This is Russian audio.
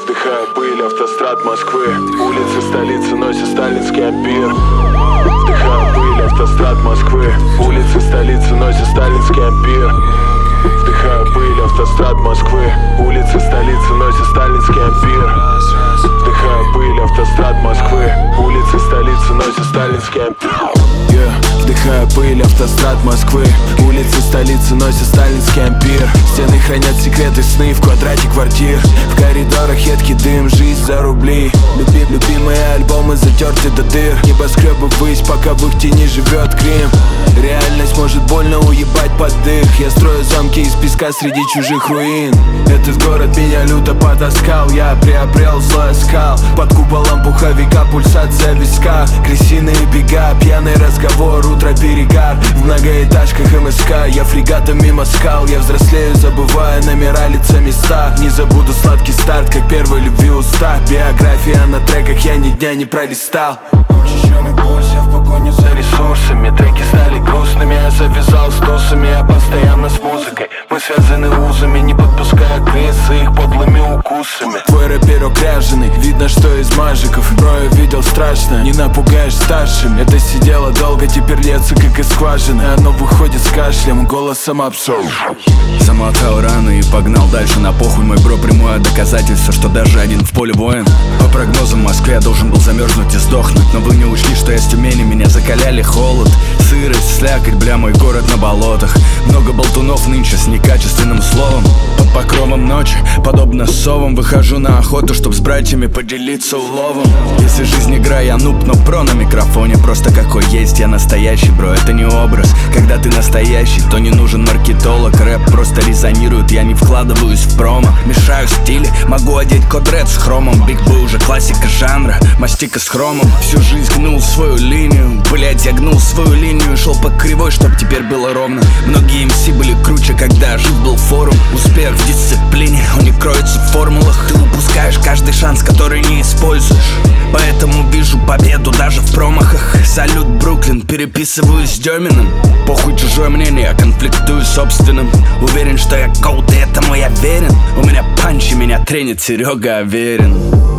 Вдыхая пыль, автострад Москвы. Улицы столицы носят сталинский ампир. Вдыхая пыль, автострад Москвы. Улицы столицы носят сталинский ампир. Вдыхая пыль, автострад Москвы. Улицы столицы носят сталинский ампир. Вдыхая пыль, автострад Москвы. Улицы столицы носят сталинский ампир. Вдыхая пыль, автострад Москвы. Улицы столицы носят сталинский ампир. Стены хранят секреты, сны в квадрате квартир. В коридорах едкий дым, жизнь за рубли. Любимые альбомы затерты до дыр. Небоскребы ввысь, пока в их тени живет Крым. Реальность может больно уебать под дых. Я строю замки из песка среди чужих руин. Этот город меня люто потаскал. Я приобрел злой оскал. Под куполом пуховика пульсация в висках. Крысиные бега, пьяный разговор, утро перегар. В многоэтажках МСК я фрегатом мимо скал. Я взрослею, забывая номера, лица, места. Не забуду сладкий старт, как первой любви уста. Биография на треках, я ни дня не пролистал. Учащенный пульс, я в погоне за ресурсами. Треки стали грустными, я завязал с тусами. Я постоянно с музыкой, мы связаны узами. Не подпуская крысы их подлыми укусами. Твой рэперок ряженый, видно, что из мажиков. Бро, я видел страшно, не напугаешь старшим. Это сидело долго, теперь льется как из скважины. Оно выходит с кашлем, голосом абсолют. Замотал раны и погнал дальше на похуй. Мой бро прямое доказательство, что даже один в поле воин. По прогнозам в Москве я должен был замерзнуть и сдохнуть. Но вы не учли, что я с Тюмени, меня закаляли холод. Сырость, слякоть, бля, мой город на болотах. Много болтунов нынче с некачественным словом. Под покровом ночи, подобно совам, выхожу на охоту, чтоб с братьями поделиться уловом. Если жизнь игра, я нуб, но про на микрофоне. Просто какой есть, я настоящий, бро, это не образ. Когда ты настоящий, то не нужен маркетолог. Рэп просто резонирует, я не вкладываюсь в промо. Мешаю стили, могу одеть код ред с хромом. Биг Б уже классика жанра, мастика с хромом. Всю жизнь гнул свою линию, блять, я гнул свою линию. Шел по кривой, чтоб теперь было ровно. Многие МС были круче, когда жив был форум. Успех в дисциплине, он не кроется в формулах. Ты упускаешь каждый шанс, который не используешь. Поэтому вижу победу даже в промахах. Салют, Бруклин, переписываюсь с Деминым. Похуй чужое мнение, я конфликтую с собственным. Уверен, что я коут, и этому я верен. У меня панчи, меня тренит Серега Аверин.